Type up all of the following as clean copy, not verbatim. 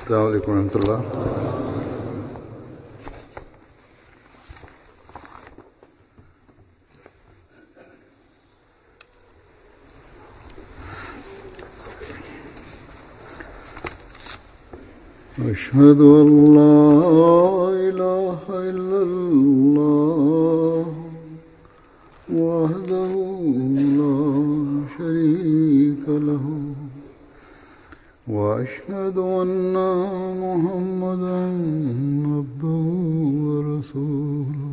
السلام عليكم ورحمة الله. أشهد أن لا إله إلا الله وحده لا شريك له وأشهد أن محمدا عبده ورسوله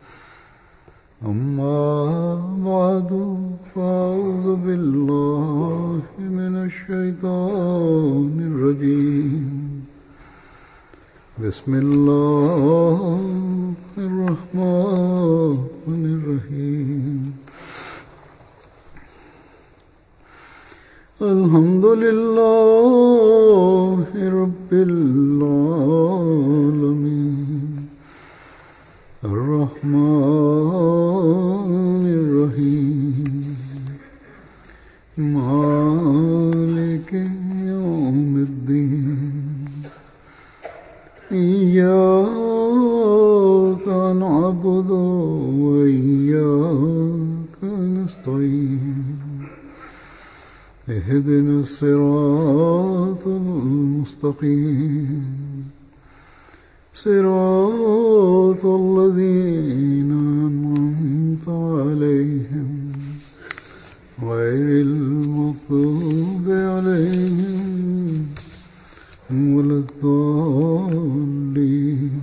أما بعد فأعوذ بالله من الشيطان الرجيم بسم الله الرحمن الرحيم الحمد لله رب العالمين الرحمن الرحيم مالك يوم الدين إياك نعبد وإياك نستعين اهدنا الصراط المستقيم صراط الذين أنعمت عليهم غير المغضوب عليهم ولا الضالين.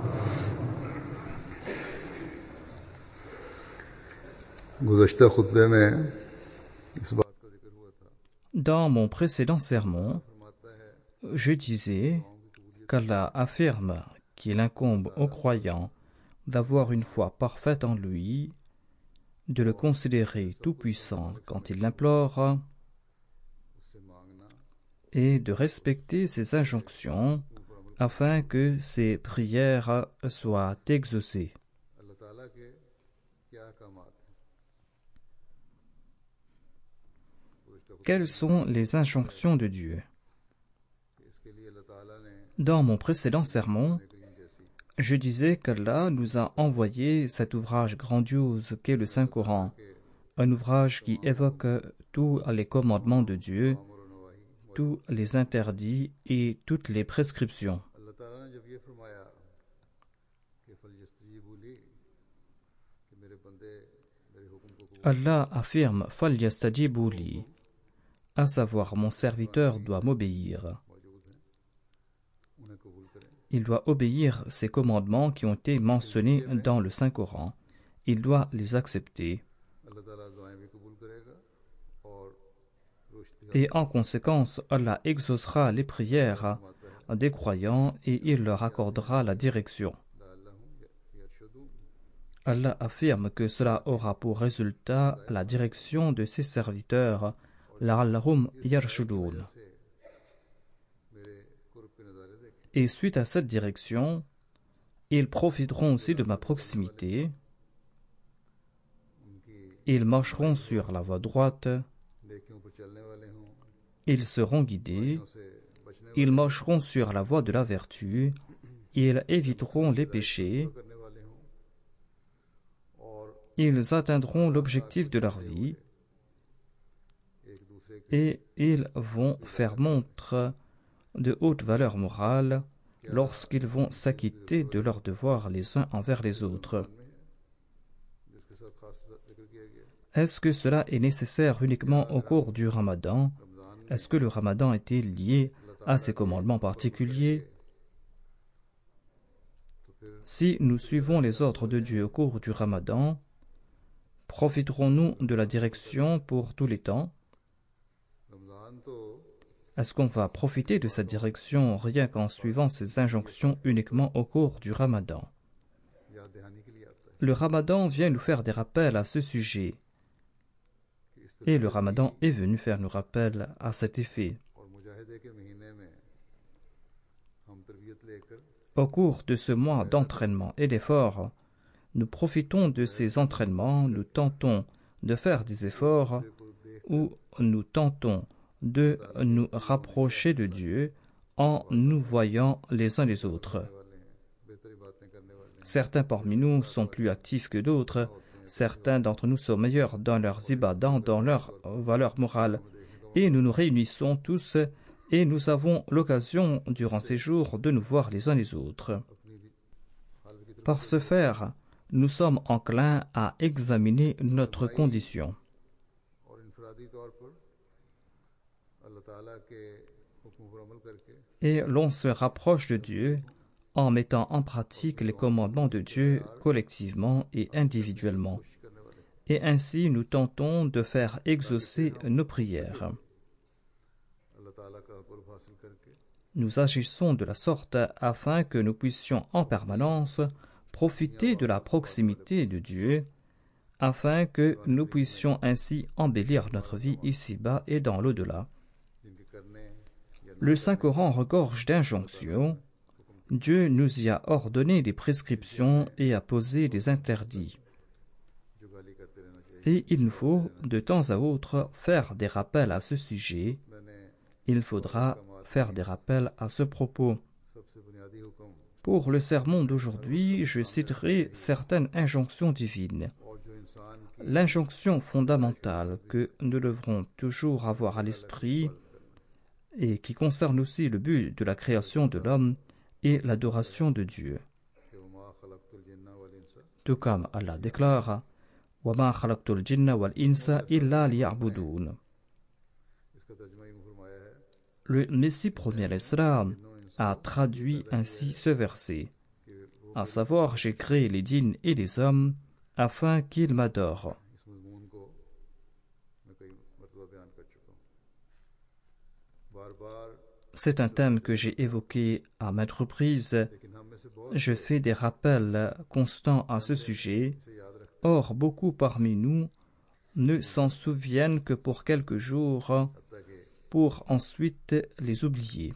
गुज़श्ता खुतबे में इस बात का जिक्र हुआ था. Dans mon précédent sermon, je disais qu'Allah affirme qu'il incombe aux croyants d'avoir une foi parfaite en lui, de le considérer tout-puissant quand il l'implore et de respecter ses injonctions afin que ses prières soient exaucées. Quelles sont les injonctions de Dieu? Dans mon précédent sermon, je disais qu'Allah nous a envoyé cet ouvrage grandiose qu'est le Saint-Coran, un ouvrage qui évoque tous les commandements de Dieu, tous les interdits et toutes les prescriptions. Allah affirme فَلْيَسْتَجِيبُوا لِي, à savoir mon serviteur doit m'obéir. Il doit obéir ces commandements qui ont été mentionnés dans le Saint-Coran. Il doit les accepter. Et en conséquence, Allah exaucera les prières des croyants et il leur accordera la direction. Allah affirme que cela aura pour résultat la direction de ses serviteurs, لَعَلَّهُمْ يَرْشُدُونَ. Et suite à cette direction, ils profiteront aussi de ma proximité. Ils marcheront sur la voie droite. Ils seront guidés. Ils marcheront sur la voie de la vertu. Ils éviteront les péchés. Ils atteindront l'objectif de leur vie. Et ils vont faire montre de haute valeur morale lorsqu'ils vont s'acquitter de leurs devoirs les uns envers les autres. Est-ce que cela est nécessaire uniquement au cours du Ramadan? Est-ce que le Ramadan était lié à ces commandements particuliers? Si nous suivons les ordres de Dieu au cours du Ramadan, profiterons-nous de la direction pour tous les temps? Est-ce qu'on va profiter de cette direction rien qu'en suivant ces injonctions uniquement au cours du Ramadan? Le Ramadan vient nous faire des rappels à ce sujet. Et le Ramadan est venu faire nos rappels à cet effet. Au cours de ce mois d'entraînement et d'efforts, nous profitons de ces entraînements, nous tentons de faire des efforts ou nous tentons de nous rapprocher de Dieu en nous voyant les uns les autres. Certains parmi nous sont plus actifs que d'autres. Certains d'entre nous sont meilleurs dans leurs ibadans, dans leurs valeurs morales. Et nous nous réunissons tous et nous avons l'occasion, durant ces jours, de nous voir les uns les autres. Par ce faire, nous sommes enclins à examiner notre condition. Et l'on se rapproche de Dieu en mettant en pratique les commandements de Dieu collectivement et individuellement. Et ainsi, nous tentons de faire exaucer nos prières. Nous agissons de la sorte afin que nous puissions en permanence profiter de la proximité de Dieu, afin que nous puissions ainsi embellir notre vie ici-bas et dans l'au-delà. Le Saint-Coran regorge d'injonctions. Dieu nous y a ordonné des prescriptions et a posé des interdits. Et il nous faut, de temps à autre, faire des rappels à ce sujet. Il faudra faire des rappels à ce propos. Pour le sermon d'aujourd'hui, je citerai certaines injonctions divines. L'injonction fondamentale que nous devrons toujours avoir à l'esprit et qui concerne aussi le but de la création de l'homme et l'adoration de Dieu. Tout comme Allah déclare « Wa ma khalaqtul jinna wal insa illa liya'budun » Le Messie premier l'Islam a traduit ainsi ce verset, à savoir « J'ai créé les djinns et les hommes afin qu'ils m'adorent ». C'est un thème que j'ai évoqué à maintes reprises. Je fais des rappels constants à ce sujet. Or, beaucoup parmi nous ne s'en souviennent que pour quelques jours, pour ensuite les oublier.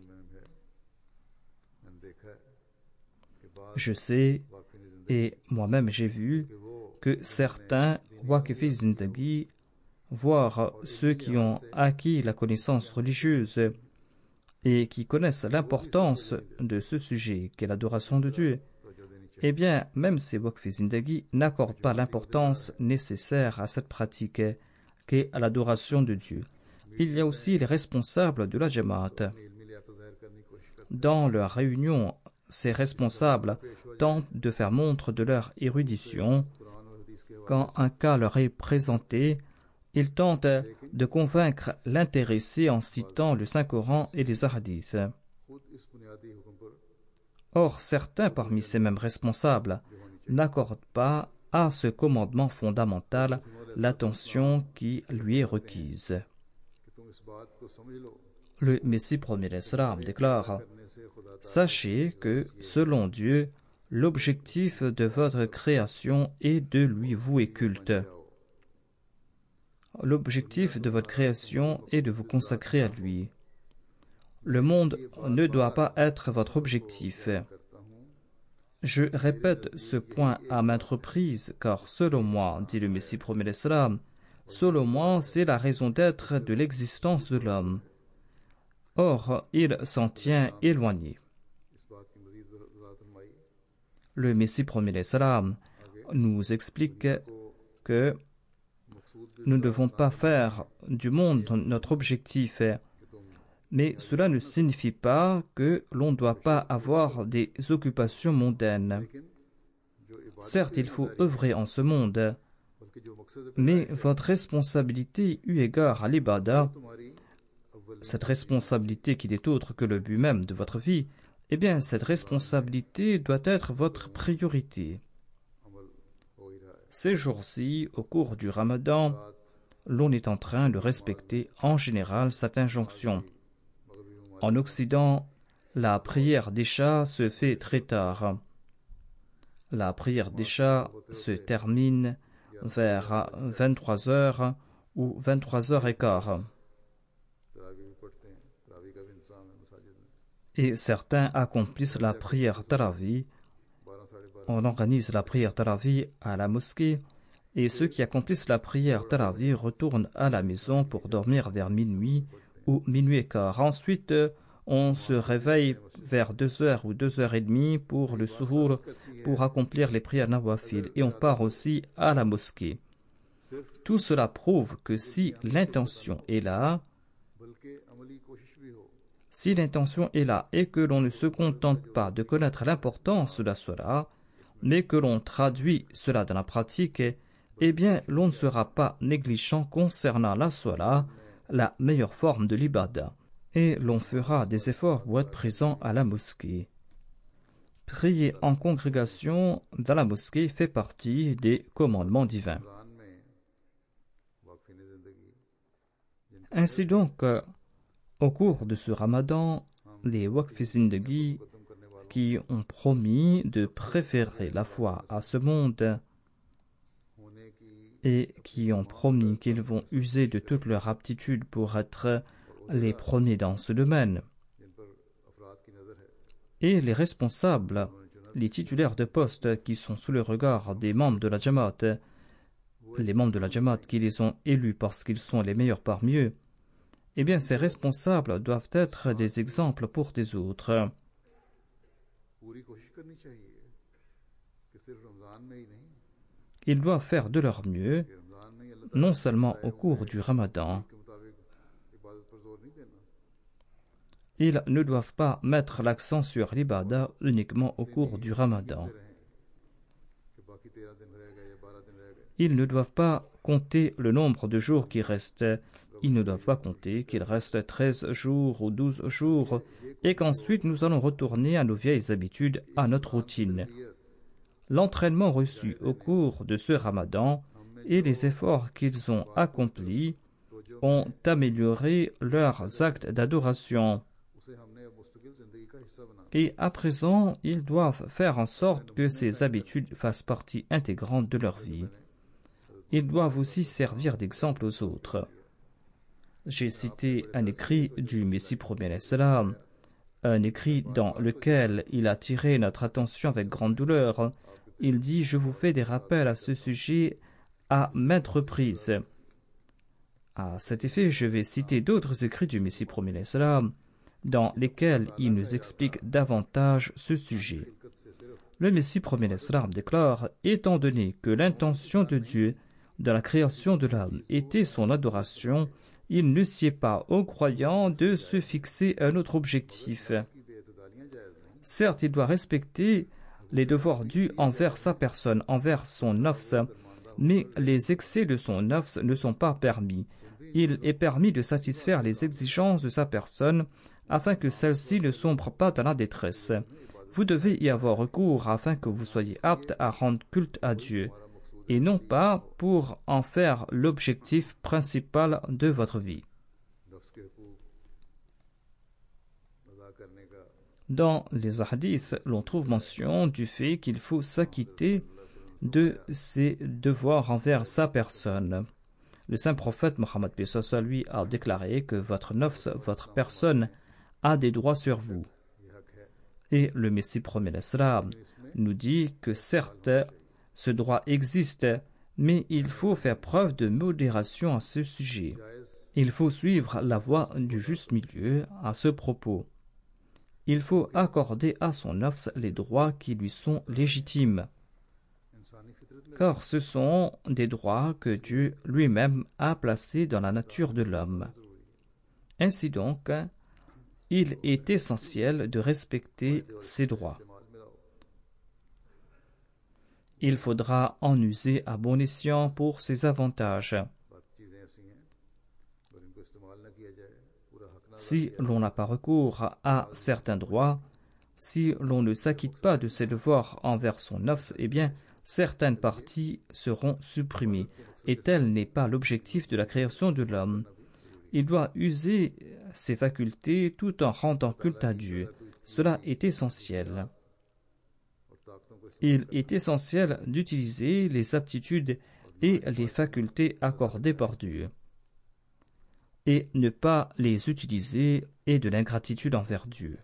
Je sais, et moi-même j'ai vu, que certains Waqifi Zindagi, voire ceux qui ont acquis la connaissance religieuse et qui connaissent l'importance de ce sujet qu'est l'adoration de Dieu, eh bien, même ces Waqifi Zindagi n'accordent pas l'importance nécessaire à cette pratique qu'est l'adoration de Dieu. Il y a aussi les responsables de la Jamaat. Dans leur réunion, ces responsables tentent de faire montre de leur érudition. Quand un cas leur est présenté, ils tentent de convaincre l'intéressé en citant le Saint-Coran et les hadiths. Or, certains parmi ces mêmes responsables n'accordent pas à ce commandement fondamental l'attention qui lui est requise. Le Messie premier l'Islam déclare « Sachez que, selon Dieu, l'objectif de votre création est de lui vouer culte. L'objectif de votre création est de vous consacrer à lui. Le monde ne doit pas être votre objectif. Je répète ce point à maintes reprises, car selon moi, dit le Messie premier l'Islam, selon moi, c'est la raison d'être de l'existence de l'homme. Or, il s'en tient éloigné. Le Messie premier l'Islam nous explique que nous ne devons pas faire du monde notre objectif, mais cela ne signifie pas que l'on ne doit pas avoir des occupations mondaines. Certes, il faut œuvrer en ce monde, mais votre responsabilité eu égard à l'ibada, cette responsabilité qui n'est autre que le but même de votre vie, eh bien, cette responsabilité doit être votre priorité. Ces jours-ci, au cours du Ramadan, l'on est en train de respecter en général cette injonction. En Occident, la prière d'Isha se fait très tard. La prière d'Isha se termine vers 23h ou 23h15. Et certains accomplissent la prière Tarawih. On organise la prière Tarawih à la mosquée et ceux qui accomplissent la prière Tarawih retournent à la maison pour dormir vers minuit ou minuit et quart. Ensuite, on se réveille vers 2h ou 2h30 pour le suhour, pour accomplir les prières nawafil, et on part aussi à la mosquée. Tout cela prouve que si l'intention est là, et que l'on ne se contente pas de connaître l'importance de la salat, mais que l'on traduit cela dans la pratique, eh bien l'on ne sera pas négligent concernant la salat, la meilleure forme de l'ibada, et l'on fera des efforts pour être présent à la mosquée. Prier en congrégation dans la mosquée fait partie des commandements divins. Ainsi donc, au cours de ce ramadan, les Waqf Zindagi qui ont promis de préférer la foi à ce monde et qui ont promis qu'ils vont user de toute leur aptitude pour être les premiers dans ce domaine. Et les responsables, les titulaires de postes qui sont sous le regard des membres de la Jamaat, les membres de la Jamaat qui les ont élus parce qu'ils sont les meilleurs parmi eux, eh bien ces responsables doivent être des exemples pour des autres. Ils doivent faire de leur mieux, non seulement au cours du Ramadan. Ils ne doivent pas mettre l'accent sur l'ibada uniquement au cours du Ramadan. Ils ne doivent pas compter le nombre de jours qui restent. Ils ne doivent pas compter qu'il reste 13 jours ou 12 jours et qu'ensuite nous allons retourner à nos vieilles habitudes, à notre routine. L'entraînement reçu au cours de ce Ramadan et les efforts qu'ils ont accomplis ont amélioré leurs actes d'adoration. Et à présent, ils doivent faire en sorte que ces habitudes fassent partie intégrante de leur vie. Ils doivent aussi servir d'exemple aux autres. J'ai cité un écrit du Messie premier, un écrit dans lequel il a attiré notre attention avec grande douleur. Il dit « Je vous fais des rappels à ce sujet à maintes reprises ». À cet effet, je vais citer d'autres écrits du Messie premier, dans lesquels il nous explique davantage ce sujet. Le Messie premier déclare « Étant donné que l'intention de Dieu dans la création de l'homme était son adoration, il ne sied pas aux croyants de se fixer un autre objectif. Certes, il doit respecter les devoirs dus envers sa personne, envers son nafs, mais les excès de son nafs ne sont pas permis. Il est permis de satisfaire les exigences de sa personne afin que celle-ci ne sombre pas dans la détresse. Vous devez y avoir recours afin que vous soyez apte à rendre culte à Dieu, et non pas pour en faire l'objectif principal de votre vie. Dans les hadiths, l'on trouve mention du fait qu'il faut s'acquitter de ses devoirs envers sa personne. Le saint prophète Mohammed lui a déclaré que votre nafs, votre personne, a des droits sur vous. Et le Messie premier nous dit que certes, ce droit existe, mais il faut faire preuve de modération à ce sujet. Il faut suivre la voie du juste milieu à ce propos. Il faut accorder à son nafs les droits qui lui sont légitimes, car ce sont des droits que Dieu lui-même a placés dans la nature de l'homme. Ainsi donc, il est essentiel de respecter ces droits. Il faudra en user à bon escient pour ses avantages. Si l'on n'a pas recours à certains droits, si l'on ne s'acquitte pas de ses devoirs envers son nafs, eh bien, certaines parties seront supprimées. Et tel n'est pas l'objectif de la création de l'homme. Il doit user ses facultés tout en rendant culte à Dieu. Cela est essentiel. Il est essentiel d'utiliser les aptitudes et les facultés accordées par Dieu, et ne pas les utiliser et de l'ingratitude envers Dieu.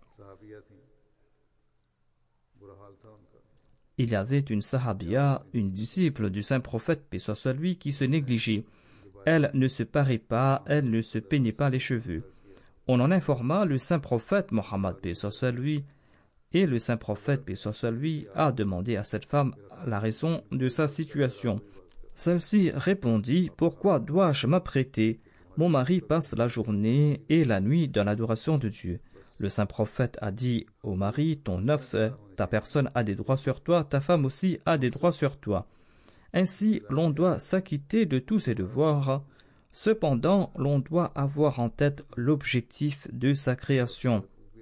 Il y avait une sahabia, une disciple du saint prophète, paix soit sur lui, qui se négligeait. Elle ne se parait pas, elle ne se peignait pas les cheveux. On en informa le saint prophète Mohammed paix soit lui, et le saint prophète paix soit lui a demandé à cette femme la raison de sa situation. Celle-ci répondit: pourquoi dois-je m'apprêter? Mon mari passe la journée et la nuit dans l'adoration de Dieu. Le saint prophète a dit au mari: ton nafs, ta personne a des droits sur toi, ta femme aussi a des droits sur toi. Ainsi, l'on doit s'acquitter de tous ses devoirs. Cependant, l'on doit avoir en tête l'objectif de sa création.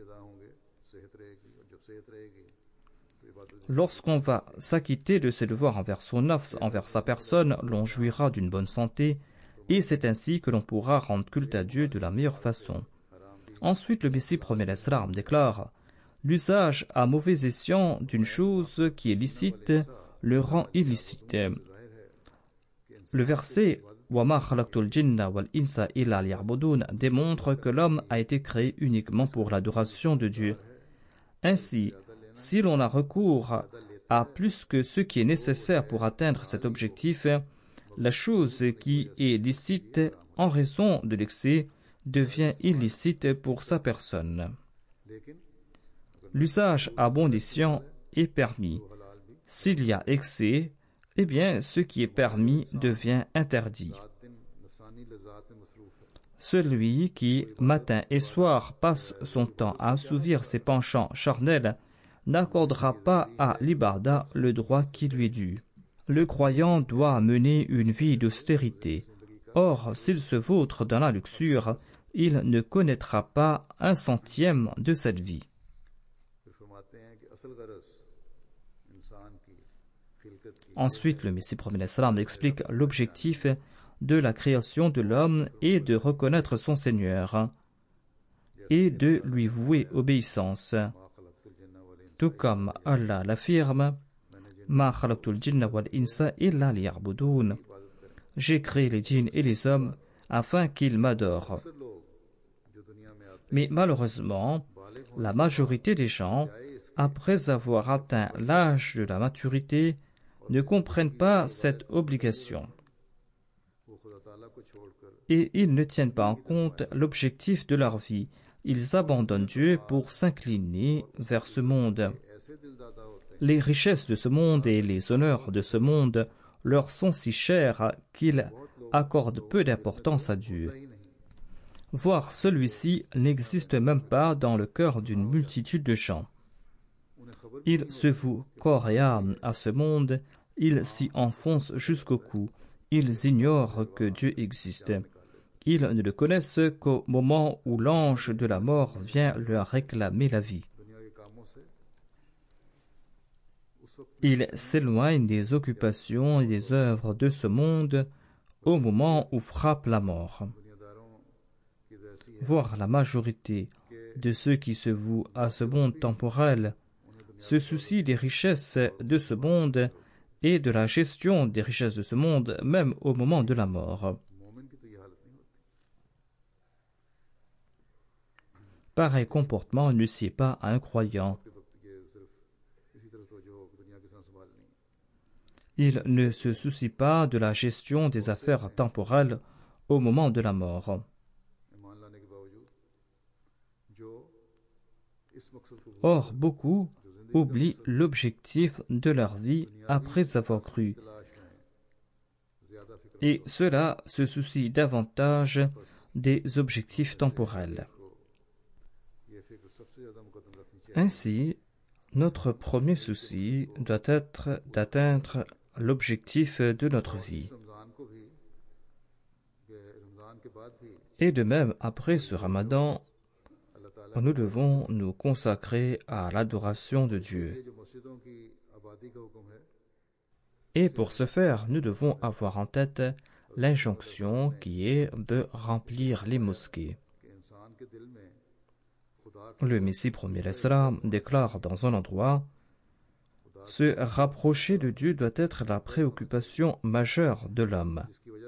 Lorsqu'on va s'acquitter de ses devoirs envers son nafs, envers sa personne, l'on jouira d'une bonne santé, et c'est ainsi que l'on pourra rendre culte à Dieu de la meilleure façon. Ensuite, le Messie premier l'Islam déclare: l'usage à mauvais escient d'une chose qui est licite le rend illicite. Le verset Wa ma khalaqtul jinna wal insa illa liya'budun démontre que l'homme a été créé uniquement pour l'adoration de Dieu. Ainsi, si l'on a recours à plus que ce qui est nécessaire pour atteindre cet objectif, la chose qui est licite en raison de l'excès devient illicite pour sa personne. L'usage à bon escient est permis. S'il y a excès, eh bien, ce qui est permis devient interdit. Celui qui, matin et soir, passe son temps à assouvir ses penchants charnels n'accordera pas à l'ibarda le droit qui lui est dû. Le croyant doit mener une vie d'austérité. Or, s'il se vautre dans la luxure, il ne connaîtra pas un centième de cette vie. Ensuite, le Messie premier l'Islam explique l'objectif de la création de l'homme est de reconnaître son Seigneur et de lui vouer obéissance. Tout comme Allah l'affirme: Ma khalaqtul jinna wal insa illa liya'budun. J'ai créé les djinns et les hommes afin qu'ils m'adorent. Mais malheureusement, la majorité des gens, après avoir atteint l'âge de la maturité, ne comprennent pas cette obligation. Et ils ne tiennent pas en compte l'objectif de leur vie. Ils abandonnent Dieu pour s'incliner vers ce monde. Les richesses de ce monde et les honneurs de ce monde leur sont si chers qu'ils accordent peu d'importance à Dieu. Voire celui-ci n'existe même pas dans le cœur d'une multitude de gens. Ils se vouent corps et âme à ce monde, ils s'y enfoncent jusqu'au cou, ils ignorent que Dieu existe. Ils ne le connaissent qu'au moment où l'ange de la mort vient leur réclamer la vie. Ils s'éloignent des occupations et des œuvres de ce monde au moment où frappe la mort. Voir la majorité de ceux qui se vouent à ce monde temporel se soucient des richesses de ce monde et de la gestion des richesses de ce monde, même au moment de la mort. Pareil comportement ne sied pas à un croyant. Il ne se soucie pas de la gestion des affaires temporelles au moment de la mort. Or, beaucoup oublient l'objectif de leur vie après avoir cru. Et cela se soucie davantage des objectifs temporels. Ainsi, notre premier souci doit être d'atteindre l'objectif de notre vie. Et de même, après ce Ramadan, nous devons nous consacrer à l'adoration de Dieu. Et pour ce faire, nous devons avoir en tête l'injonction qui est de remplir les mosquées. Le Messie premier l'Islam déclare dans un endroit: se rapprocher de Dieu doit être la préoccupation majeure de l'homme.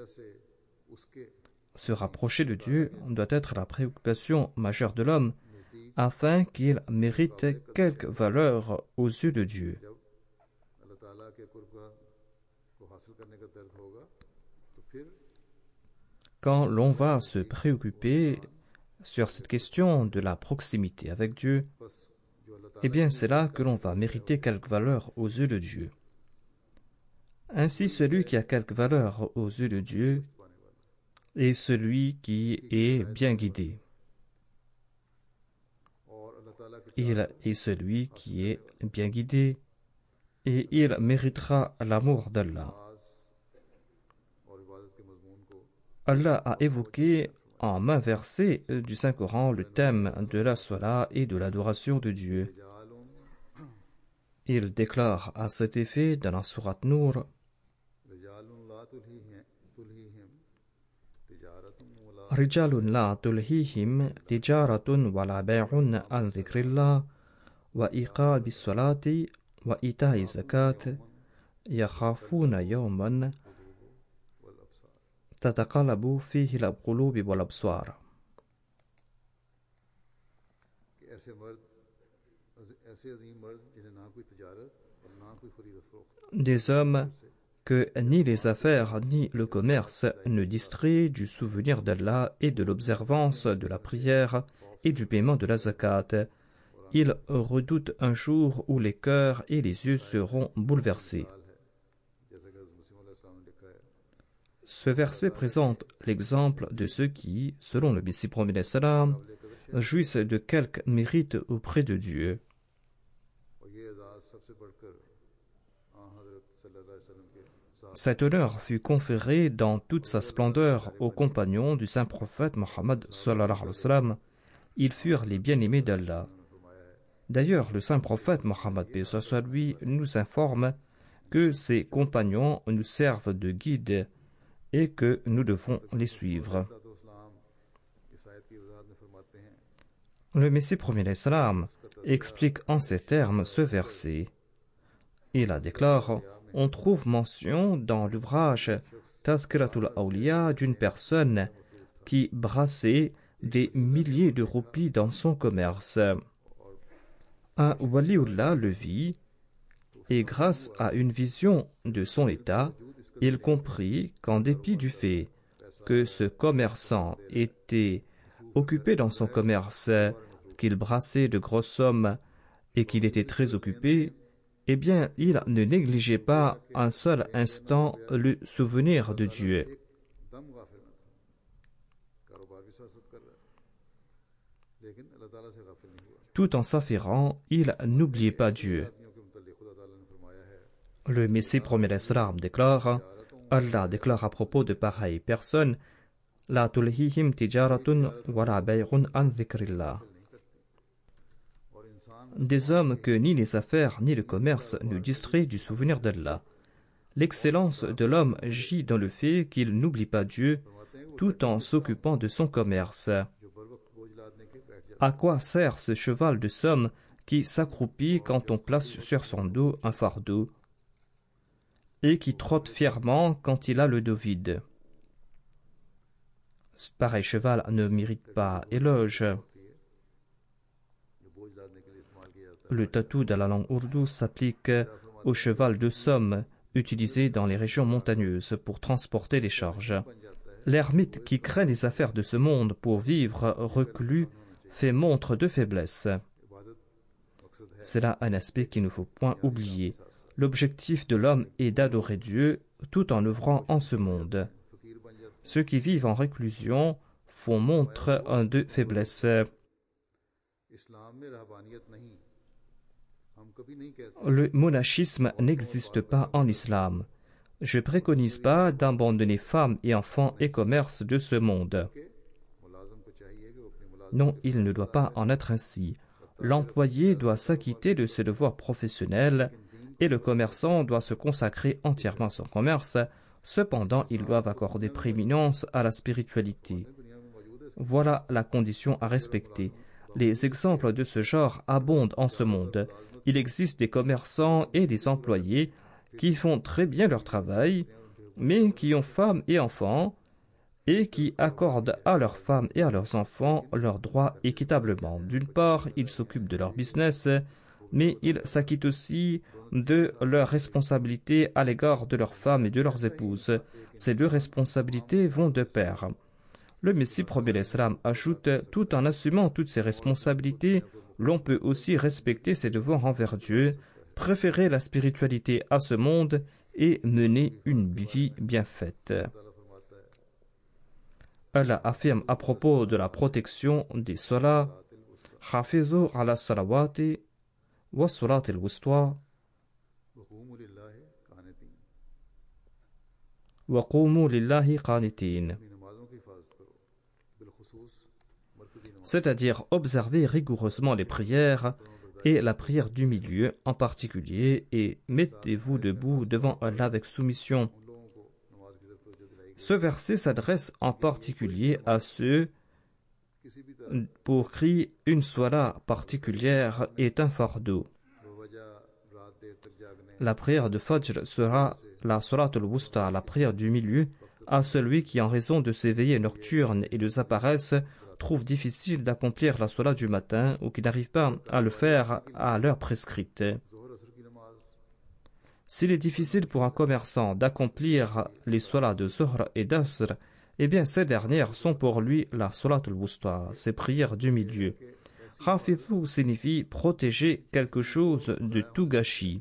Se rapprocher de Dieu doit être la préoccupation majeure de l'homme afin qu'il mérite quelque valeur aux yeux de Dieu. Quand l'on va se préoccuper sur cette question de la proximité avec Dieu, eh bien c'est là que l'on va mériter quelque valeur aux yeux de Dieu. Ainsi, celui qui a quelque valeur aux yeux de Dieu est celui qui est bien guidé. Il est celui qui est bien guidé et il méritera l'amour d'Allah. Allah a évoqué en maint versé du Saint-Coran le thème de la salat et de l'adoration de Dieu. Il déclare à cet effet dans la sourate Nour: Rijalun la tulhihim tijaratun wala bay'un an dhikrillah wa iqamis salati wa ita'i zakat yakhafuna yawman tataqallabu fihi al-qulub wal absar. Des hommes que ni les affaires ni le commerce ne distraient du souvenir d'Allah et de l'observance de la prière et du paiement de la zakat. Ils redoutent un jour où les cœurs et les yeux seront bouleversés. Ce verset présente l'exemple de ceux qui, selon le Messie promis salam, jouissent de quelque mérite auprès de Dieu. Cet honneur fut conféré dans toute sa splendeur aux compagnons du saint prophète Mohammed sallallahu alayhi wa sallam. Ils furent les bien-aimés d'Allah. D'ailleurs, le saint prophète Mohammed lui nous informe que ses compagnons nous servent de guide et que nous devons les suivre. Le Messie premier salam explique en ces termes ce verset. Il la déclare: on trouve mention dans l'ouvrage Tadhkiratul Awliya d'une personne qui brassait des milliers de roupies dans son commerce. Un waliullah le vit et grâce à une vision de son état, il comprit qu'en dépit du fait que ce commerçant était occupé dans son commerce, qu'il brassait de grosses sommes et qu'il était très occupé, eh bien, il ne négligeait pas un seul instant le souvenir de Dieu. Tout en s'affairant, il n'oubliait pas Dieu. Le Messie promet salam déclare: Allah déclare à propos de pareilles personnes: La tulhihim tijaratun wala bay'un an dhikrillah. Des hommes que ni les affaires ni le commerce ne distraient du souvenir d'Allah. L'excellence de l'homme gît dans le fait qu'il n'oublie pas Dieu tout en s'occupant de son commerce. À quoi sert ce cheval de somme qui s'accroupit quand on place sur son dos un fardeau et qui trotte fièrement quand il a le dos vide? Ce pareil cheval ne mérite pas éloge. Le tatou de la langue ourdou s'applique au cheval de somme utilisé dans les régions montagneuses pour transporter les charges. L'ermite qui craint les affaires de ce monde pour vivre reclus fait montre de faiblesse. C'est là un aspect qu'il ne faut point oublier. L'objectif de l'homme est d'adorer Dieu tout en œuvrant en ce monde. Ceux qui vivent en réclusion font montre de faiblesse. Le monachisme n'existe pas en islam. Je préconise pas d'abandonner femmes et enfants et commerces de ce monde. Non, il ne doit pas en être ainsi. L'employé doit s'acquitter de ses devoirs professionnels et le commerçant doit se consacrer entièrement à son commerce. Cependant, ils doivent accorder prééminence à la spiritualité. Voilà la condition à respecter. Les exemples de ce genre abondent en ce monde. Il existe des commerçants et des employés qui font très bien leur travail, mais qui ont femmes et enfants, et qui accordent à leurs femmes et à leurs enfants leurs droits équitablement. D'une part, ils s'occupent de leur business, mais ils s'acquittent aussi de leurs responsabilités à l'égard de leurs femmes et de leurs épouses. Ces deux responsabilités vont de pair. Le Messie premier l'Islam ajoute, tout en assumant toutes ses responsabilités, l'on peut aussi respecter ses devoirs envers Dieu, préférer la spiritualité à ce monde et mener une vie bien faite. Allah affirme à propos de la protection des salats, Hafizu ala salawati wa salati al-wusta wa qumu lillahi qanitin. C'est-à-dire observer rigoureusement les prières et la prière du milieu en particulier et mettez-vous debout devant Allah avec soumission. Ce verset s'adresse en particulier à ceux pour qui une salat particulière est un fardeau. La prière de Fajr sera la salat al-wusta, la prière du milieu, à celui qui, en raison de ses veillées nocturnes et de sa paresse, trouve difficile d'accomplir la salat du matin ou qui n'arrive pas à le faire à l'heure prescrite. S'il est difficile pour un commerçant d'accomplir les salats de Zuhr et d'Asr, eh bien ces dernières sont pour lui la salat al-wusta, ces prières du milieu. Hafidhu signifie protéger quelque chose de tout gâchis.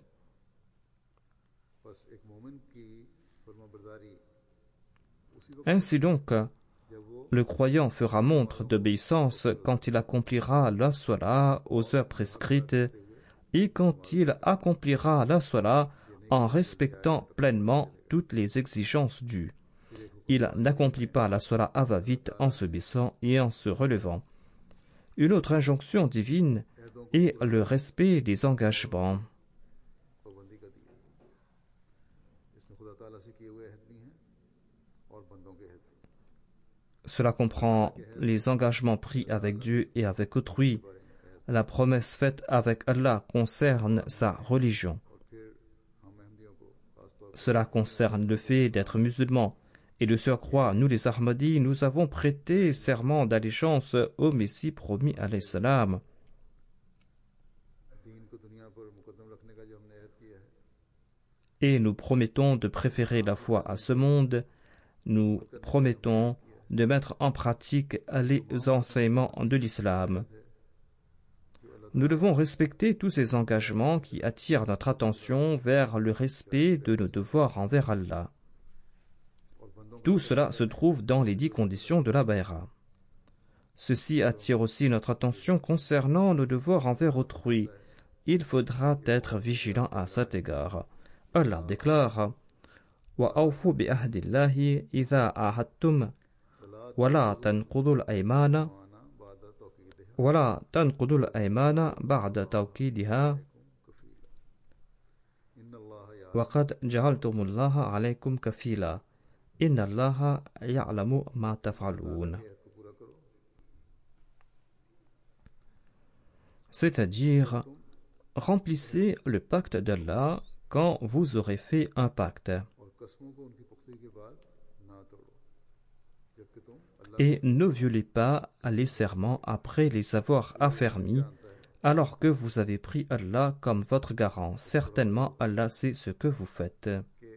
Ainsi donc, le croyant fera montre d'obéissance quand il accomplira la salat aux heures prescrites et quand il accomplira la salat en respectant pleinement toutes les exigences dues. Il n'accomplit pas la salat à va-vite en se baissant et en se relevant. Une autre injonction divine est le respect des engagements. Cela comprend les engagements pris avec Dieu et avec autrui. La promesse faite avec Allah concerne sa religion. Cela concerne le fait d'être musulman. Et de surcroît, nous les Ahmadis, nous avons prêté serment d'allégeance au Messie promis alayhi salam. Et nous promettons de préférer la foi à ce monde. Nous promettons de mettre en pratique les enseignements de l'islam. Nous devons respecter tous ces engagements qui attirent notre attention vers le respect de nos devoirs envers Allah. Tout cela se trouve dans les 10 conditions de la Bayra. Ceci attire aussi notre attention concernant nos devoirs envers autrui. Il faudra être vigilant à cet égard. Allah déclare Wa awfu bi ahdillahi idha ahadtum wa la tanqudul aymana ba'da tawkidiha wa qad ja'altumullaha alaykum kafila inna allaha ya'lamu ma taf'alun. C'est-à-dire, remplissez le pacte d'Allah quand vous aurez fait un pacte. Et ne violez pas les serments après les avoir affermis, alors que vous avez pris Allah comme votre garant. Certainement, Allah sait ce que vous faites.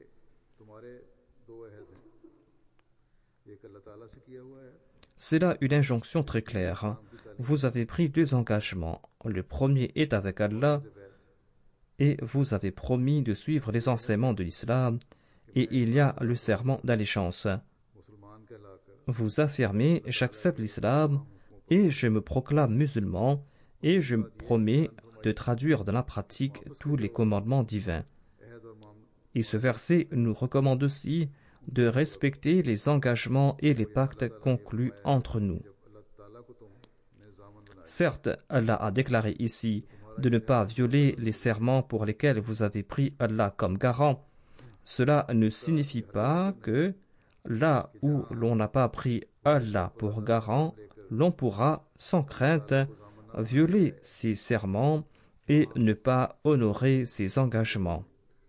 C'est là une injonction très claire. Vous avez pris 2 engagements. Le premier est avec Allah, et vous avez promis de suivre les enseignements de l'islam, et il y a le serment d'allégeance. Vous affirmez, j'accepte l'islam, et je me proclame musulman, et je me promets de traduire dans la pratique tous les commandements divins. Et ce verset nous recommande aussi de respecter les engagements et les pactes conclus entre nous. Certes, Allah a déclaré ici de ne pas violer les serments pour lesquels vous avez pris Allah comme garant. Cela ne signifie pas que là où l'on n'a pas pris Allah pour garant, l'on pourra, sans crainte, violer ses serments et ne pas honorer ses engagements.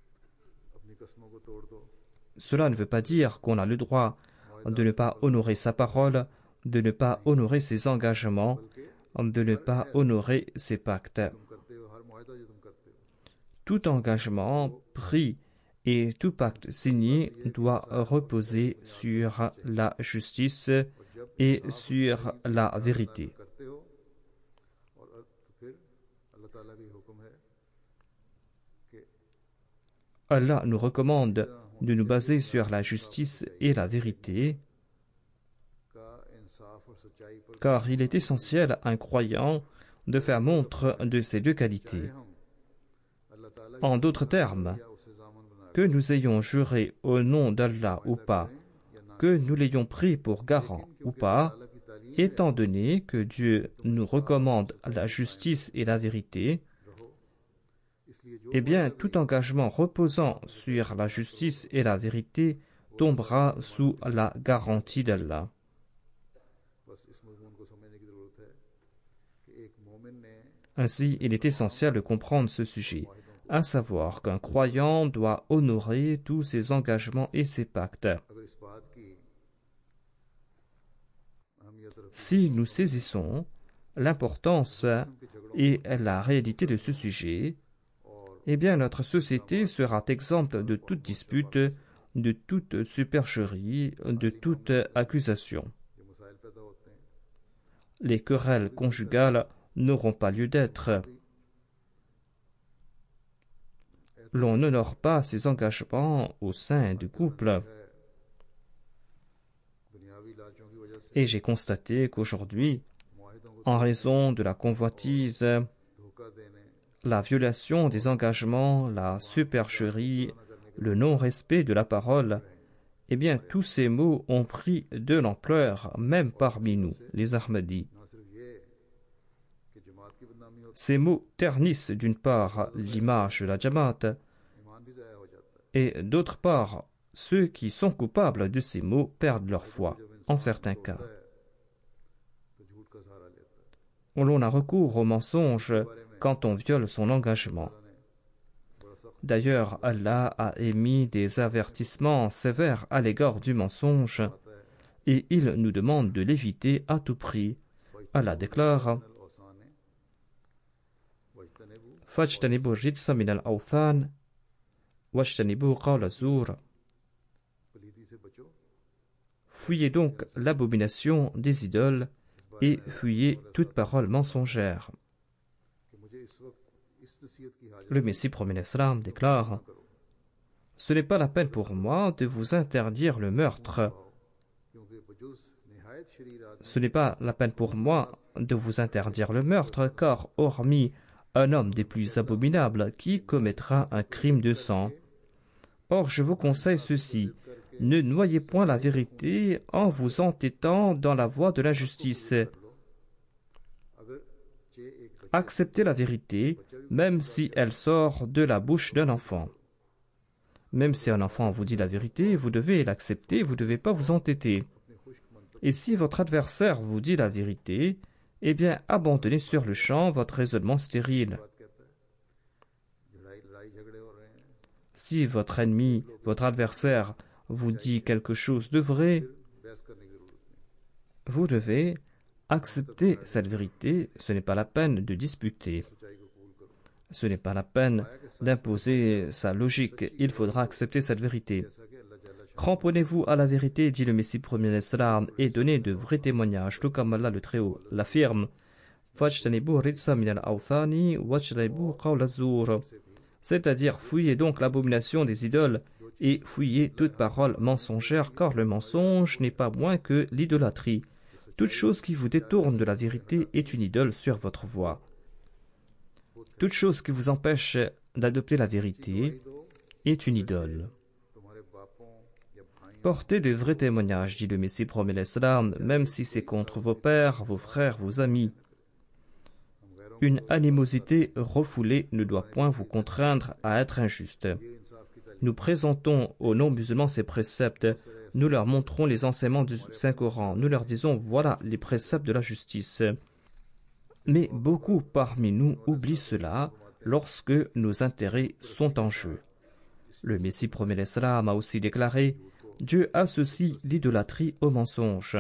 Cela ne veut pas dire qu'on a le droit de ne pas honorer sa parole, de ne pas honorer ses engagements, de ne pas honorer ses pactes. Tout engagement pris et tout pacte signé doit reposer sur la justice et sur la vérité. Allah nous recommande de nous baser sur la justice et la vérité, car il est essentiel à un croyant de faire montre de ces deux qualités. En d'autres termes, que nous ayons juré au nom d'Allah ou pas, que nous l'ayons pris pour garant ou pas, étant donné que Dieu nous recommande la justice et la vérité, eh bien, tout engagement reposant sur la justice et la vérité tombera sous la garantie d'Allah. Ainsi, il est essentiel de comprendre ce sujet, à savoir qu'un croyant doit honorer tous ses engagements et ses pactes. Si nous saisissons l'importance et la réalité de ce sujet, eh bien notre société sera exempte de toute dispute, de toute supercherie, de toute accusation. Les querelles conjugales n'auront pas lieu d'être. L'on n'honore pas ses engagements au sein du couple. Et j'ai constaté qu'aujourd'hui, en raison de la convoitise, la violation des engagements, la supercherie, le non-respect de la parole, eh bien tous ces mots ont pris de l'ampleur, même parmi nous, les Ahmadis. Ces mots ternissent d'une part l'image de la Jamaat et d'autre part, ceux qui sont coupables de ces mots perdent leur foi, en certains cas. L'on a recours au mensonge quand on viole son engagement. D'ailleurs, Allah a émis des avertissements sévères à l'égard du mensonge et il nous demande de l'éviter à tout prix. Allah déclare Fajtanibu rijsa min al-awthan wajtanibu qawla az-zur. Fuyez donc l'abomination des idoles et fuyez toute parole mensongère. Le Messie promet l'Islam déclare « Ce n'est pas la peine pour moi de vous interdire le meurtre. Ce n'est pas la peine pour moi de vous interdire le meurtre, car hormis un homme des plus abominables qui commettra un crime de sang. Or, je vous conseille ceci. Ne noyez point la vérité en vous entêtant dans la voie de la justice. Acceptez la vérité, même si elle sort de la bouche d'un enfant. Même si un enfant vous dit la vérité, vous devez l'accepter, vous ne devez pas vous entêter. Et si votre adversaire vous dit la vérité, eh bien, abandonnez sur le champ votre raisonnement stérile. Si votre ennemi, votre adversaire, vous dit quelque chose de vrai, vous devez accepter cette vérité. Ce n'est pas la peine de disputer. Ce n'est pas la peine d'imposer sa logique. Il faudra accepter cette vérité. Cramponnez-vous à la vérité, dit le Messie premier l'Islam, et donnez de vrais témoignages, tout comme Allah le Très-Haut l'affirme. C'est-à-dire, fuyez donc l'abomination des idoles et fuyez toute parole mensongère, car le mensonge n'est pas moins que l'idolâtrie. Toute chose qui vous détourne de la vérité est une idole sur votre voie. Toute chose qui vous empêche d'adopter la vérité est une idole. Portez de vrais témoignages, dit le Messie promet l'Islam, même si c'est contre vos pères, vos frères, vos amis. Une animosité refoulée ne doit point vous contraindre à être injuste. Nous présentons aux non-musulmans ces préceptes, nous leur montrons les enseignements du Saint-Coran, nous leur disons voilà les préceptes de la justice. Mais beaucoup parmi nous oublient cela lorsque nos intérêts sont en jeu. Le Messie promet l'Islam a aussi déclaré Dieu associe l'idolâtrie au mensonge.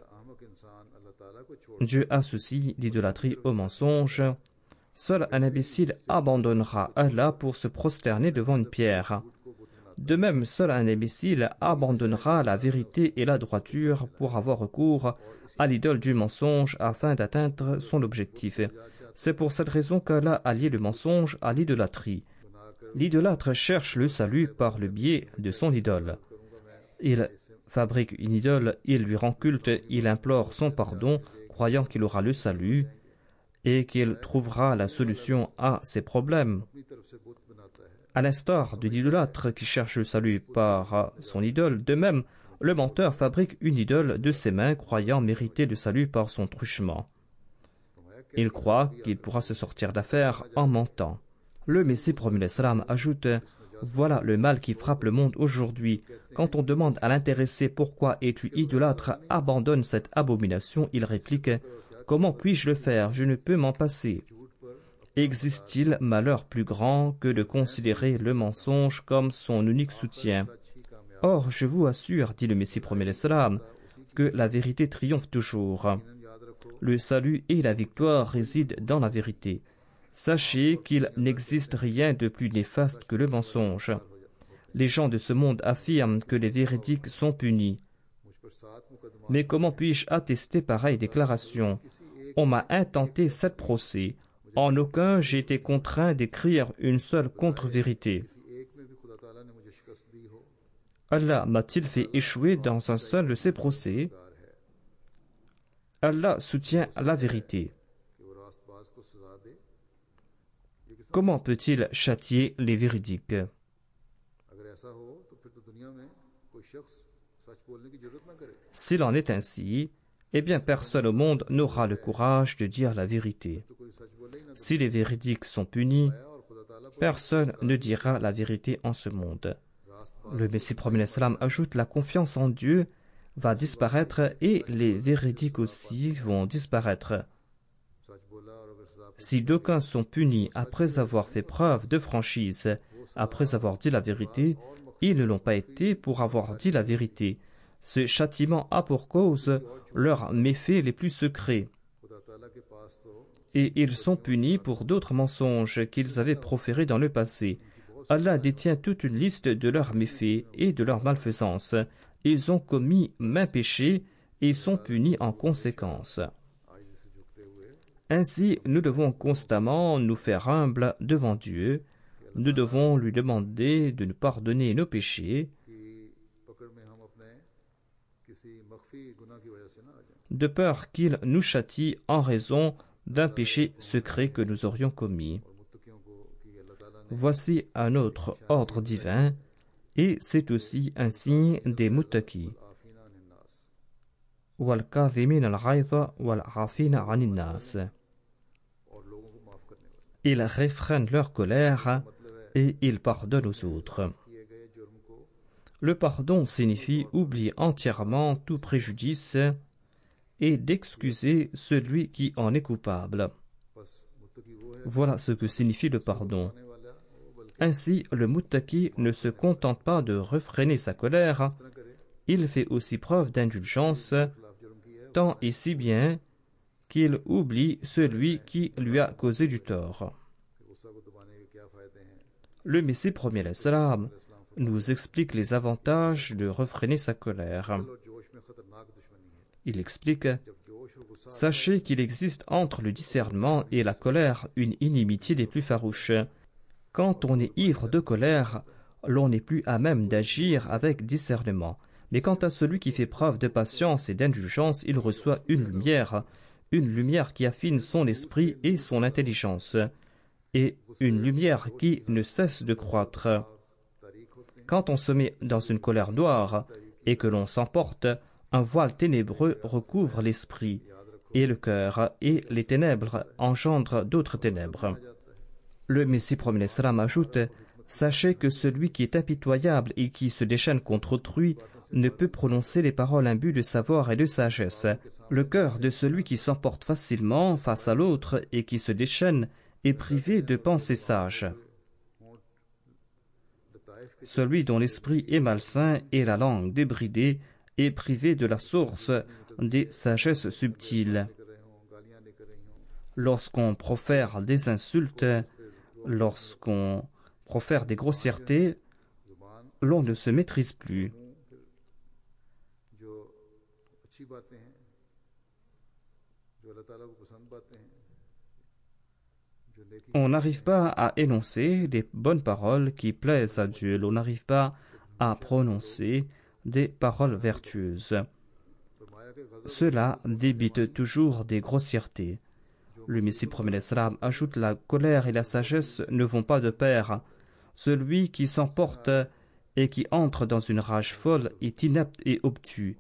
Dieu associe l'idolâtrie au mensonge. Seul un imbécile abandonnera Allah pour se prosterner devant une pierre. De même, seul un imbécile abandonnera la vérité et la droiture pour avoir recours à l'idole du mensonge afin d'atteindre son objectif. C'est pour cette raison qu'Allah a lié le mensonge à l'idolâtrie. L'idolâtre cherche le salut par le biais de son idole. Il fabrique une idole, il lui rend culte, il implore son pardon, croyant qu'il aura le salut et qu'il trouvera la solution à ses problèmes. À l'instar de l'idolâtre qui cherche le salut par son idole, de même, le menteur fabrique une idole de ses mains, croyant mériter le salut par son truchement. Il croit qu'il pourra se sortir d'affaire en mentant. Le Messie promis l'Islam ajoute: voilà le mal qui frappe le monde aujourd'hui. Quand on demande à l'intéressé pourquoi es-tu idolâtre, abandonne cette abomination, il réplique: comment puis-je le faire? Je ne peux m'en passer. Existe-t-il malheur plus grand que de considérer le mensonge comme son unique soutien? Or, je vous assure, dit le Messie promis l'Islam, que la vérité triomphe toujours. Le salut et la victoire résident dans la vérité. Sachez qu'il n'existe rien de plus néfaste que le mensonge. Les gens de ce monde affirment que les véridiques sont punis. Mais comment puis-je attester pareille déclaration? On m'a intenté 7 procès. En aucun j'ai été contraint d'écrire une seule contre-vérité. Allah m'a-t-il fait échouer dans un seul de ces procès? Allah soutient la vérité. Comment peut-il châtier les véridiques? S'il en est ainsi, eh bien personne au monde n'aura le courage de dire la vérité. Si les véridiques sont punis, personne ne dira la vérité en ce monde. Le Messie promis l'Islam ajoute: la confiance en Dieu va disparaître et les véridiques aussi vont disparaître. Si d'aucuns sont punis après avoir fait preuve de franchise, après avoir dit la vérité, ils ne l'ont pas été pour avoir dit la vérité. Ce châtiment a pour cause leurs méfaits les plus secrets. Et ils sont punis pour d'autres mensonges qu'ils avaient proférés dans le passé. Allah détient toute une liste de leurs méfaits et de leurs malfaisances. Ils ont commis maints péchés et sont punis en conséquence. Ainsi, nous devons constamment nous faire humbles devant Dieu. Nous devons lui demander de nous pardonner nos péchés, de peur qu'il nous châtie en raison d'un péché secret que nous aurions commis. Voici un autre ordre divin, et c'est aussi un signe des muttaqis. Ils réfrènent leur colère et ils pardonnent aux autres. Le pardon signifie oublier entièrement tout préjudice et d'excuser celui qui en est coupable. Voilà ce que signifie le pardon. Ainsi, le muttaqi ne se contente pas de réfréner sa colère, il fait aussi preuve d'indulgence, tant et si bien qu'il oublie celui qui lui a causé du tort. Le Messie promis l'Islam nous explique les avantages de réfréner sa colère. Il explique: sachez qu'il existe entre le discernement et la colère une inimitié des plus farouches. Quand on est ivre de colère, l'on n'est plus à même d'agir avec discernement. Mais quant à celui qui fait preuve de patience et d'indulgence, il reçoit une lumière qui affine son esprit et son intelligence, et une lumière qui ne cesse de croître. Quand on se met dans une colère noire et que l'on s'emporte, un voile ténébreux recouvre l'esprit et le cœur, et les ténèbres engendrent d'autres ténèbres. Le Messie promis l'Islam ajoute: sachez que celui qui est impitoyable et qui se déchaîne contre autrui ne peut prononcer les paroles imbues de savoir et de sagesse. Le cœur de celui qui s'emporte facilement face à l'autre et qui se déchaîne est privé de pensées sages. Celui dont l'esprit est malsain et la langue débridée est privé de la source des sagesses subtiles. Lorsqu'on profère des insultes, lorsqu'on profère des grossièretés, l'on ne se maîtrise plus. On n'arrive pas à énoncer des bonnes paroles qui plaisent à Dieu. L'on n'arrive pas à prononcer des paroles vertueuses. Cela débite toujours des grossièretés. Le Messie promet l'Islam ajoute: la colère et la sagesse ne vont pas de pair. Celui qui s'emporte et qui entre dans une rage folle est inepte et obtus.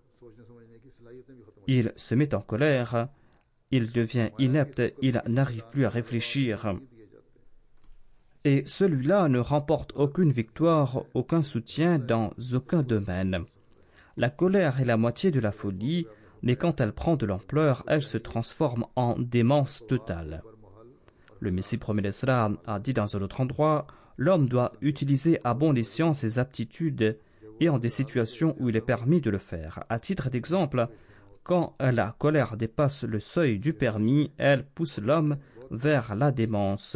Il se met en colère, il devient inepte, il n'arrive plus à réfléchir. Et celui-là ne remporte aucune victoire, aucun soutien dans aucun domaine. La colère est la moitié de la folie, mais quand elle prend de l'ampleur, elle se transforme en démence totale. Le Messie promet l'Islam a dit dans un autre endroit: l'homme doit utiliser à bon escient ses aptitudes et en des situations où il est permis de le faire. À titre d'exemple, quand la colère dépasse le seuil du permis, elle pousse l'homme vers la démence.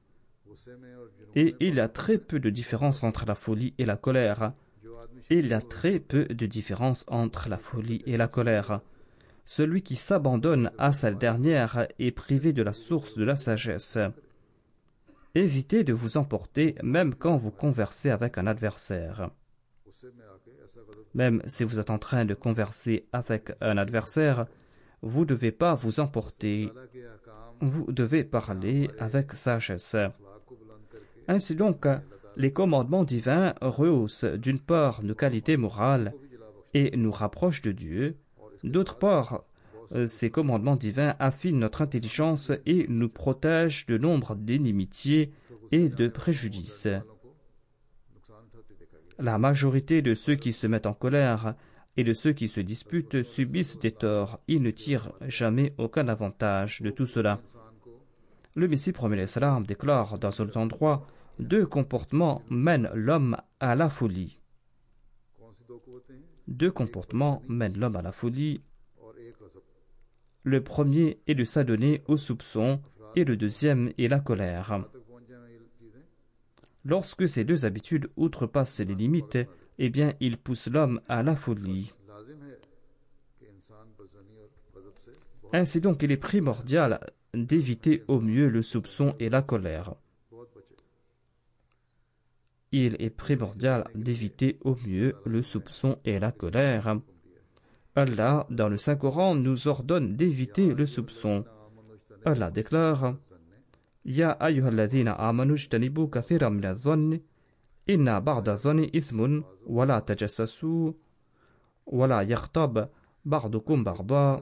Et il y a très peu de différence entre la folie et la colère. Il y a très peu de différence entre la folie et la colère. Celui qui s'abandonne à cette dernière est privé de la source de la sagesse. Évitez de vous emporter même quand vous conversez avec un adversaire. Même si vous êtes en train de converser avec un adversaire, vous ne devez pas vous emporter. Vous devez parler avec sagesse. Ainsi donc, les commandements divins rehaussent d'une part nos qualités morales et nous rapprochent de Dieu. D'autre part, ces commandements divins affinent notre intelligence et nous protègent de nombre d'inimitiés et de préjudices. La majorité de ceux qui se mettent en colère et de ceux qui se disputent subissent des torts. Ils ne tirent jamais aucun avantage de tout cela. Le Messie promet l'Islam déclare dans un autre endroit: deux comportements mènent l'homme à la folie. Deux comportements mènent l'homme à la folie. Le premier est de s'adonner au soupçon et le deuxième est la colère. Lorsque ces deux habitudes outrepassent les limites, eh bien, ils poussent l'homme à la folie. Ainsi donc, il est primordial d'éviter au mieux le soupçon et la colère. Il est primordial d'éviter au mieux le soupçon et la colère. Allah, dans le Saint-Coran, nous ordonne d'éviter le soupçon. Allah déclare: Ya ayyuhalladhina amanu ijtanibu kathiran min adh-dhanni inna ba'da adh-dhanni ithmun wa la tajassasu wa la yaghtab ba'dukum ba'da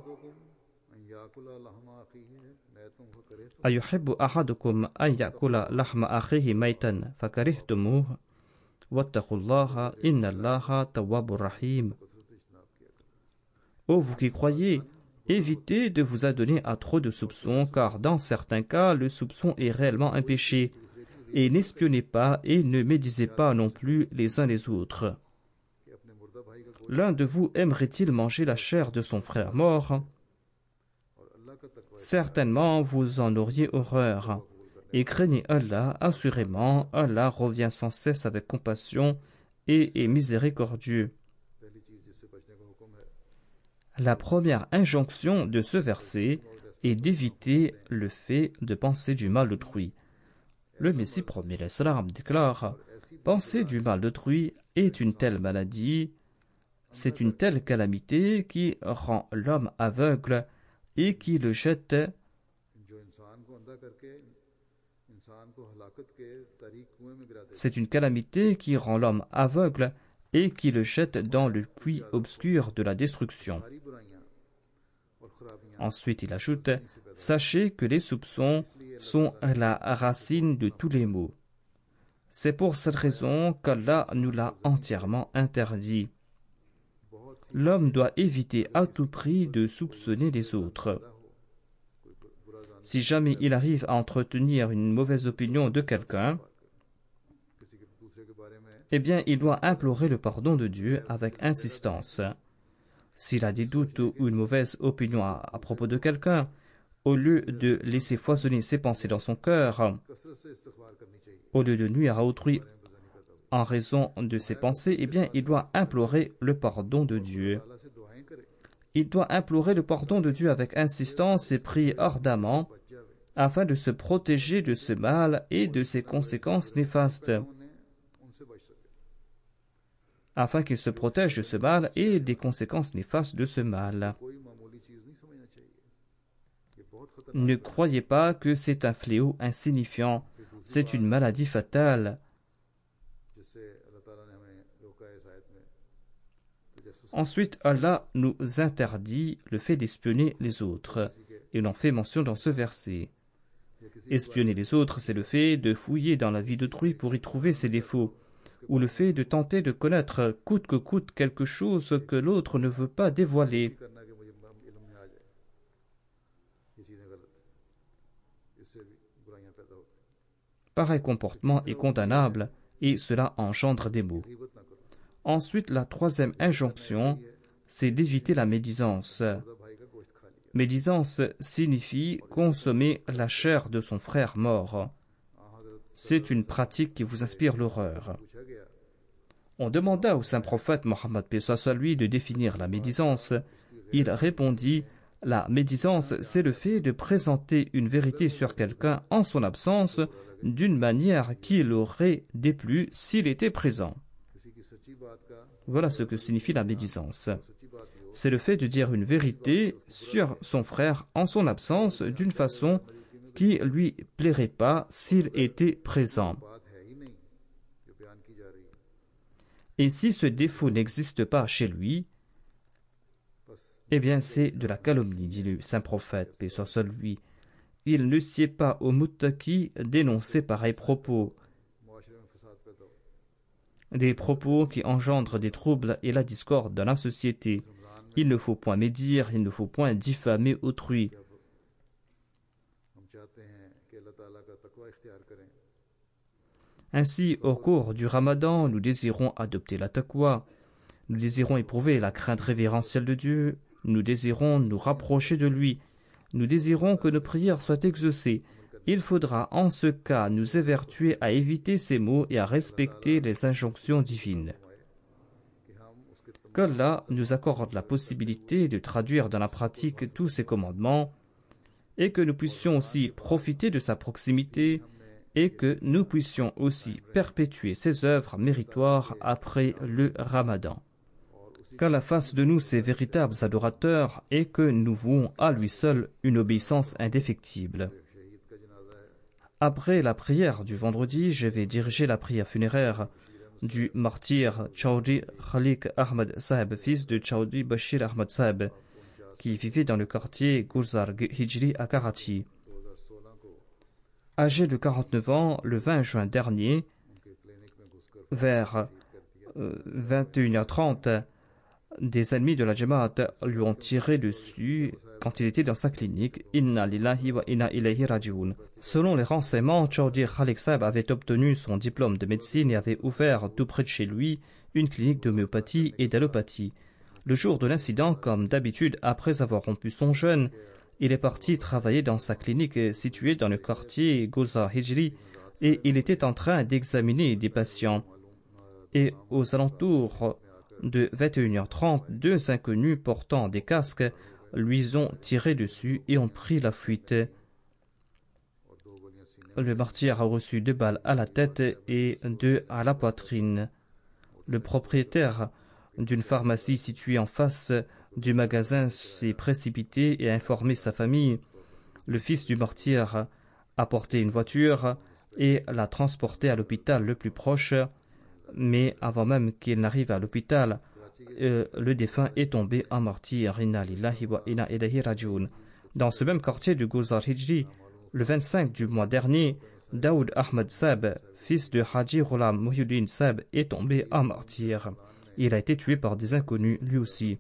ayuhibbu ahadukum an ya'kula lahma akhihi maytan fakarihtumuh wattaqullaha innallaha tawwabur rahim. Ô vous qui croyez, évitez de vous adonner à trop de soupçons, car dans certains cas, le soupçon est réellement un péché. Et n'espionnez pas et ne médisez pas non plus les uns les autres. L'un de vous aimerait-il manger la chair de son frère mort? Certainement, vous en auriez horreur. Et craignez Allah, assurément, Allah revient sans cesse avec compassion et est miséricordieux. La première injonction de ce verset est d'éviter le fait de penser du mal d'autrui. Le Messie promet l'Islam déclare: penser du mal d'autrui est une telle maladie, c'est une telle calamité qui rend l'homme aveugle et qui le jette dans le puits obscur de la destruction. Ensuite, il ajoute: sachez que les soupçons sont la racine de tous les maux. C'est pour cette raison qu'Allah nous l'a entièrement interdit. L'homme doit éviter à tout prix de soupçonner les autres. Si jamais il arrive à entretenir une mauvaise opinion de quelqu'un, eh bien, il doit implorer le pardon de Dieu avec insistance. S'il a des doutes ou une mauvaise opinion à propos de quelqu'un, au lieu de laisser foisonner ses pensées dans son cœur, au lieu de nuire à autrui en raison de ses pensées, eh bien, il doit implorer le pardon de Dieu. Il doit implorer le pardon de Dieu avec insistance et prier ardemment afin de se protéger de ce mal et de ses conséquences néfastes. Afin qu'il se protège de ce mal et des conséquences néfastes de ce mal. Ne croyez pas que c'est un fléau insignifiant. C'est une maladie fatale. Ensuite, Allah nous interdit le fait d'espionner les autres. Et l'on fait mention dans ce verset. Espionner les autres, c'est le fait de fouiller dans la vie d'autrui pour y trouver ses défauts, ou le fait de tenter de connaître coûte que coûte quelque chose que l'autre ne veut pas dévoiler. Pareil comportement est condamnable et cela engendre des maux. Ensuite, la troisième injonction, c'est d'éviter la médisance. Médisance signifie consommer la chair de son frère mort. C'est une pratique qui vous inspire l'horreur. On demanda au saint prophète Mohammed lui de définir la médisance. Il répondit: la médisance, c'est le fait de présenter une vérité sur quelqu'un en son absence d'une manière qui l'aurait déplu s'il était présent. Voilà ce que signifie la médisance. C'est le fait de dire une vérité sur son frère en son absence d'une façon qui lui plairait pas s'il était présent. Et si ce défaut n'existe pas chez lui, eh bien c'est de la calomnie, dit le saint prophète, paix soit sur lui. Il ne sied pas aux muttaqis d'énoncer pareils propos. Des propos qui engendrent des troubles et la discorde dans la société. Il ne faut point médire, il ne faut point diffamer autrui. Ainsi, au cours du Ramadan, nous désirons adopter la taqwa, nous désirons éprouver la crainte révérentielle de Dieu, nous désirons nous rapprocher de lui, nous désirons que nos prières soient exaucées. Il faudra en ce cas nous évertuer à éviter ces maux et à respecter les injonctions divines. Qu'Allah nous accorde la possibilité de traduire dans la pratique tous ces commandements et que nous puissions aussi profiter de sa proximité et que nous puissions aussi perpétuer ses œuvres méritoires après le Ramadan. Qu'Allah fasse de nous ses véritables adorateurs et que nous vouons à lui seul une obéissance indéfectible. Après la prière du vendredi, je vais diriger la prière funéraire du martyr Chaudhry Khalik Ahmad Saheb, fils de Chaudhry Bashir Ahmad Saheb, qui vivait dans le quartier Gulzar Hijri à Karachi. Âgé de 49 ans, le 20 juin dernier, vers 21h30, des ennemis de la Jamaat lui ont tiré dessus quand il était dans sa clinique. Inna lillahi wa inna ilayhi raji'un. Selon les renseignements, Chaudhry Khalik Saheb avait obtenu son diplôme de médecine et avait ouvert tout près de chez lui une clinique d'homéopathie et d'allopathie. Le jour de l'incident, comme d'habitude, après avoir rompu son jeûne, il est parti travailler dans sa clinique située dans le quartier Gulzar Hijri et il était en train d'examiner des patients. Et aux alentours de 21h30, deux inconnus portant des casques lui ont tiré dessus et ont pris la fuite. Le martyr a reçu 2 balles à la tête et 2 à la poitrine. Le propriétaire d'une pharmacie située en face du magasin s'est précipité et a informé sa famille. Le fils du martyr a porté une voiture et l'a transporté à l'hôpital le plus proche, mais avant même qu'il n'arrive à l'hôpital, le défunt est tombé en martyr. Inna lillahi wa inna ilayhi raji'un. Dans ce même quartier de Gulzar Hijri, le 25 du mois dernier, Daoud Ahmad Saheb, fils de Haji Ghulam Muhyiddin Saheb, est tombé en martyr. Il a été tué par des inconnus lui aussi.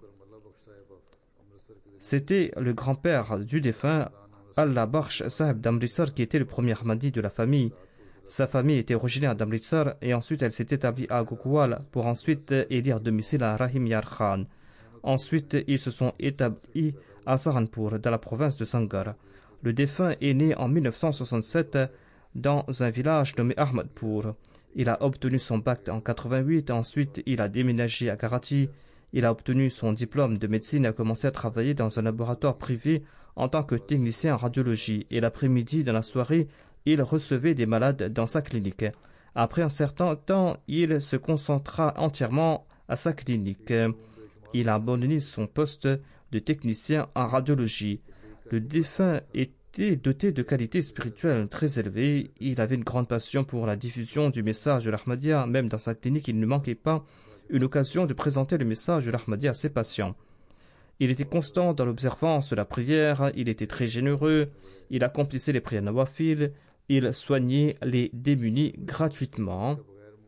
C'était le grand-père du défunt, Allah Bakhsh Saheb d'Amritsar, qui était le premier Ahmadi de la famille. Sa famille était originaire d'Amritsar et ensuite elle s'est établie à Gokwal pour ensuite élire domicile à Rahim Yar Khan. Ensuite, ils se sont établis à Saharanpur, dans la province de Sangar. Le défunt est né en 1967 dans un village nommé Ahmadpur. Il a obtenu son bac en 88, ensuite il a déménagé à Karachi. Il a obtenu son diplôme de médecine et a commencé à travailler dans un laboratoire privé en tant que technicien en radiologie. Et l'après-midi, dans la soirée, il recevait des malades dans sa clinique. Après un certain temps, il se concentra entièrement à sa clinique. Il a abandonné son poste de technicien en radiologie. Le défunt était doté de qualités spirituelles très élevées. Il avait une grande passion pour la diffusion du message de l'Ahmadiyya. Même dans sa clinique, il ne manquait pas une occasion de présenter le message de l'Ahmadiyya à ses patients. Il était constant dans l'observance de la prière, il était très généreux, il accomplissait les prières nawafil, il soignait les démunis gratuitement.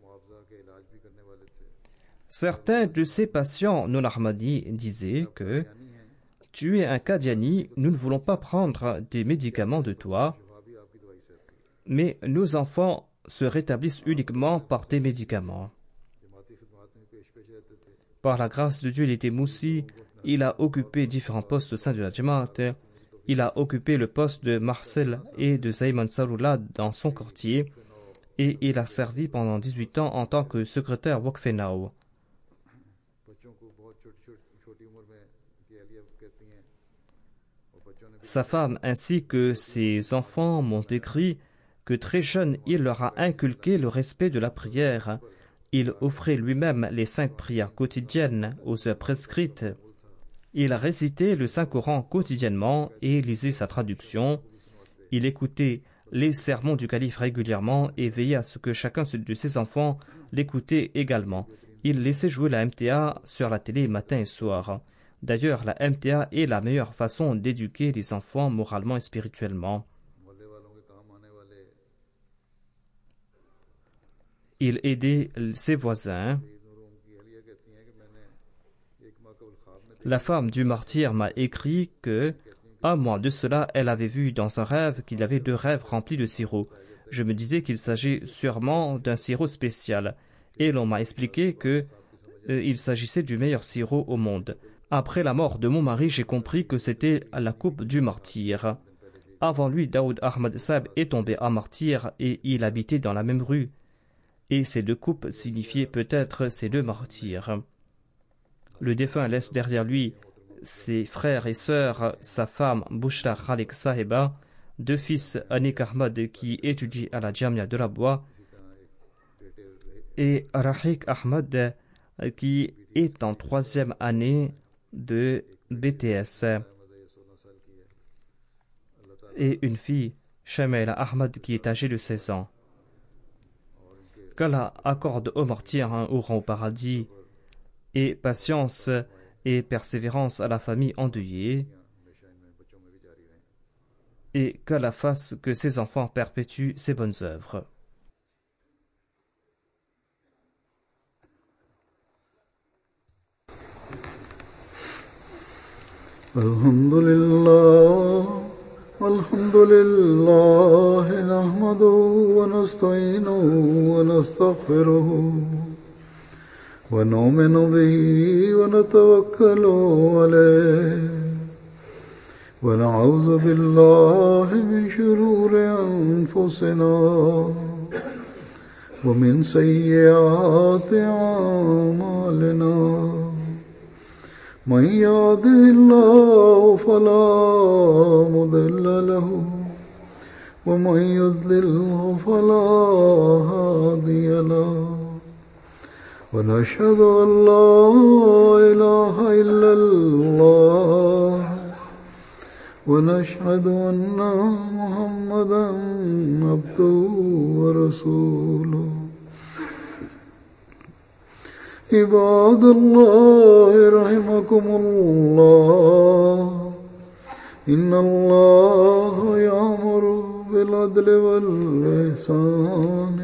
Certains de ses patients non ahmadis disaient que « Tu es un Qadiani, nous ne voulons pas prendre des médicaments de toi, mais nos enfants se rétablissent uniquement par tes médicaments. » Par la grâce de Dieu, il était moussi, il a occupé différents postes au sein de la Jamaat. Il a occupé le poste de Marcel et de Zayman Saroula dans son quartier et il a servi pendant 18 ans en tant que secrétaire Waqf-e-Nao. Sa femme ainsi que ses enfants m'ont écrit que très jeune, il leur a inculqué le respect de la prière. Il offrait lui-même les 5 prières quotidiennes aux heures prescrites. Il récitait le Saint-Coran quotidiennement et lisait sa traduction. Il écoutait les sermons du calife régulièrement et veillait à ce que chacun de ses enfants l'écoutait également. Il laissait jouer la MTA sur la télé matin et soir. D'ailleurs, la MTA est la meilleure façon d'éduquer les enfants moralement et spirituellement. Il aidait ses voisins. La femme du martyr m'a écrit que, un mois de cela, elle avait vu dans un rêve qu'il y avait 2 rêves remplis de sirop. Je me disais qu'il s'agit sûrement d'un sirop spécial, et l'on m'a expliqué que il s'agissait du meilleur sirop au monde. Après la mort de mon mari, j'ai compris que c'était la coupe du martyr. Avant lui, Daoud Ahmad Saab est tombé à martyr et il habitait dans la même rue. Et ces 2 coupes signifiaient peut-être ces 2 martyrs. Le défunt laisse derrière lui ses frères et sœurs, sa femme Bushra Khalik Saheba, 2 fils Anik Ahmad qui étudie à la Jamia de la Bois et Rahik Ahmad qui est en 3e année de BTS et une fille, Shamaila Ahmad, qui est âgée de 16 ans. Qu'Allah accorde aux martyrs un haut rang au paradis et patience et persévérance à la famille endeuillée et qu'Allah fasse que ses enfants perpétuent ses bonnes œuvres. Alhamdulillah, nahmaduhu wa nasta'inuhu wa nastaghfiruhu wa nu'minu bihi wa natawakkalu alayhi wa na'udhu billahi min shururi anfusina wa min sayyiati a'malina. من يهده الله فلا مضل له ومن يضلل فلا هادي له ونشهد أن لا إله إلا الله ونشهد أن محمدا عبده ورسوله. عباد الله رحمكم الله إن الله يأمر بالعدل والإحسان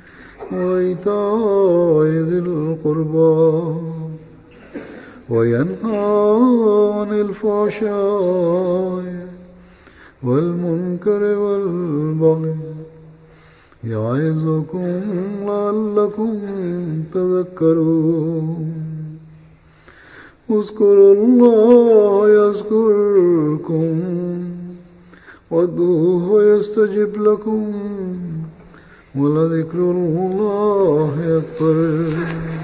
وإيتاء ذي القربى وينهى عن الفحشاء والمنكر والبغي يعظكم لعلكم تذكرون. اذكروا الله يذكركم وادعوه يستجب لكم ولذكر الله أكبر.